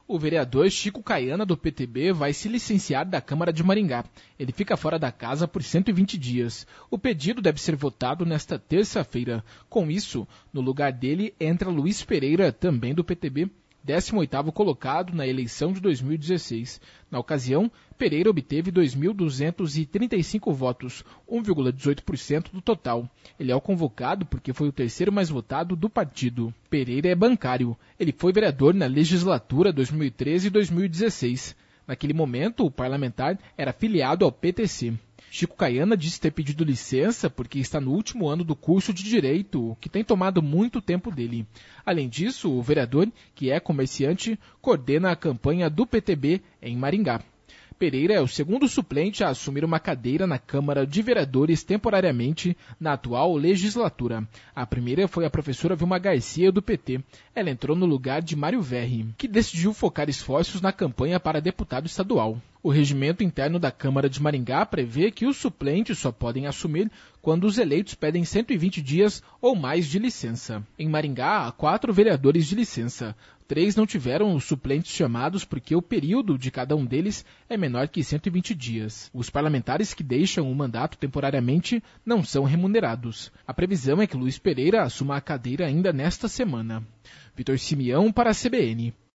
O vereador Chico Caiana, do PTB, vai se licenciar da Câmara de Maringá. Ele fica fora da casa por 120 dias. O pedido deve ser votado nesta terça-feira. Com isso, no lugar dele entra Luiz Pereira, também do PTB, 18º colocado na eleição de 2016. Na ocasião, Pereira obteve 2.235 votos, 1,18% do total. Ele é o convocado porque foi o terceiro mais votado do partido. Pereira é bancário. Ele foi vereador na legislatura 2013 e 2016. Naquele momento, o parlamentar era filiado ao PTC. Chico Caiana disse ter pedido licença porque está no último ano do curso de Direito, o que tem tomado muito tempo dele. Além disso, o vereador, que é comerciante, coordena a campanha do PTB em Maringá. Pereira é o segundo suplente a assumir uma cadeira na Câmara de Vereadores temporariamente na atual legislatura. A primeira foi a professora Vilma Garcia, do PT. Ela entrou no lugar de Mário Verri, que decidiu focar esforços na campanha para deputado estadual. O regimento interno da Câmara de Maringá prevê que os suplentes só podem assumir quando os eleitos pedem 120 dias ou mais de licença. Em Maringá, há 4 vereadores de licença. 3 não tiveram os suplentes chamados porque o período de cada um deles é menor que 120 dias. Os parlamentares que deixam o mandato temporariamente não são remunerados. A previsão é que Luiz Pereira assuma a cadeira ainda nesta semana. Vitor Simeão para a CBN.